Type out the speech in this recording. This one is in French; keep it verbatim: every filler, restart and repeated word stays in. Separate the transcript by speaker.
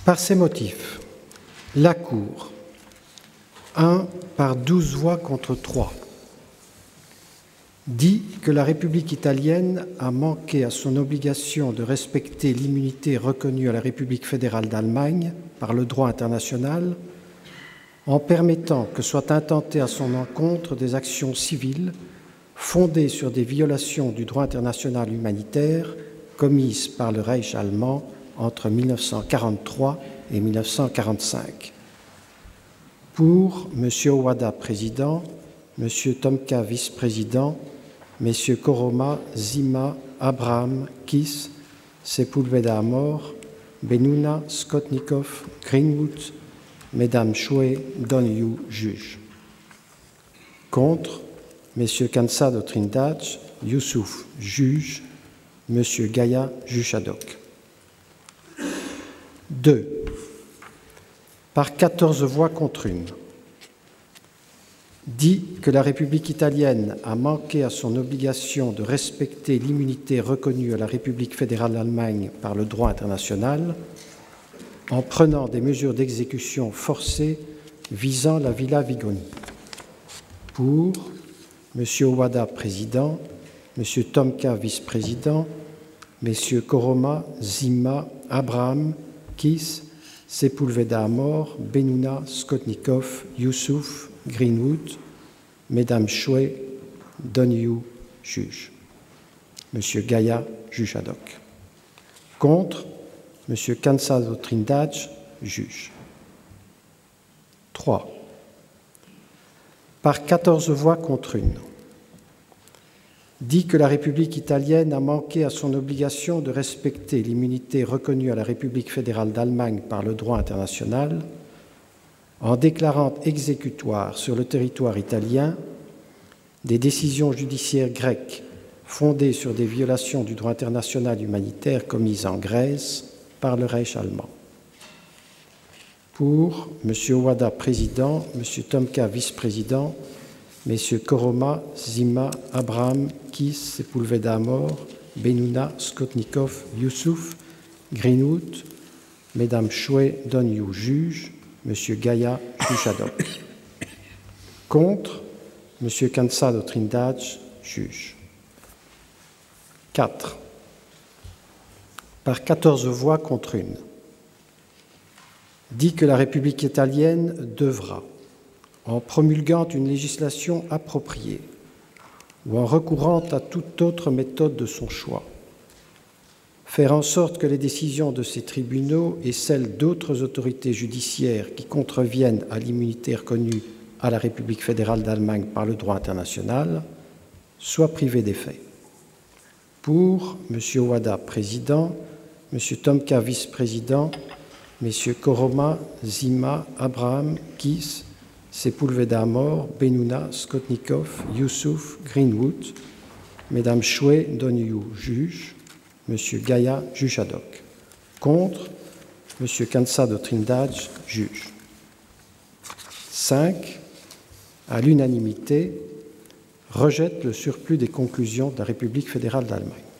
Speaker 1: Par ces motifs, la Cour, un par douze voix contre trois, dit que la République italienne a manqué à son obligation de respecter l'immunité reconnue à la République fédérale d'Allemagne par le droit international en permettant que soient intentées à son encontre des actions civiles fondées sur des violations du droit international humanitaire commises par le Reich allemand entre mille neuf cent quarante-trois et mille neuf cent quarante-cinq. Pour M. Owada, président, M. Tomka, vice-président, M. Koroma, Zima, Abraham, Kiss, Sepúlveda Amor, Benuna, Skotnikov, Greenwood, Mesdames Chouet, Donyu, juge. Contre, M. Cansado Trindade, Youssouf, juge, M. Gaïa, juge ad hoc. deux. Par quatorze voix contre une, dit que la République italienne a manqué à son obligation de respecter l'immunité reconnue à la République fédérale d'Allemagne par le droit international en prenant des mesures d'exécution forcée visant la Villa Vigoni. Pour M. Owada, président, M. Tomka, vice-président, M. Koroma, Zima, Abraham, Kiss, Sepúlveda Amor, Benuna, Skotnikov, Youssouf, Greenwood, Mesdames Chouet, Donyu, juge. M. Gaïa, juge ad hoc. Contre, M. Cansado Trindade, juge. trois. Par quatorze voix contre une, dit que la République italienne a manqué à son obligation de respecter l'immunité reconnue à la République fédérale d'Allemagne par le droit international en déclarant exécutoires sur le territoire italien des décisions judiciaires grecques fondées sur des violations du droit international humanitaire commises en Grèce par le Reich allemand. Pour M. Owada, président, M. Tomka, vice-président, M. Koroma, Zima, Abraham, Kiss, Sepúlveda Amor, Benuna, Skotnikov, Youssouf, Greenwood, Mesdames Chouet, Donyu, juge, M. Gaïa, juge ad hoc. Contre, M. Cansado Trindade, juge. quatre. Par quatorze voix contre une, dit que la République italienne devra, en promulguant une législation appropriée ou en recourant à toute autre méthode de son choix, faire en sorte que les décisions de ces tribunaux et celles d'autres autorités judiciaires qui contreviennent à l'immunité reconnue à la République fédérale d'Allemagne par le droit international soient privées d'effet. Pour M. Owada, président, M. Tomka, vice-président, M. Koroma, Zima, Abraham, Kiss, Sepúlveda Amor, Benuna, Skotnikov, Youssouf, Greenwood, Mesdames Chouet, Donyu, juge, M. Gaïa, juge ad hoc. Contre, M. Cansado Trindade, juge. cinq. À l'unanimité, rejette le surplus des conclusions de la République fédérale d'Allemagne.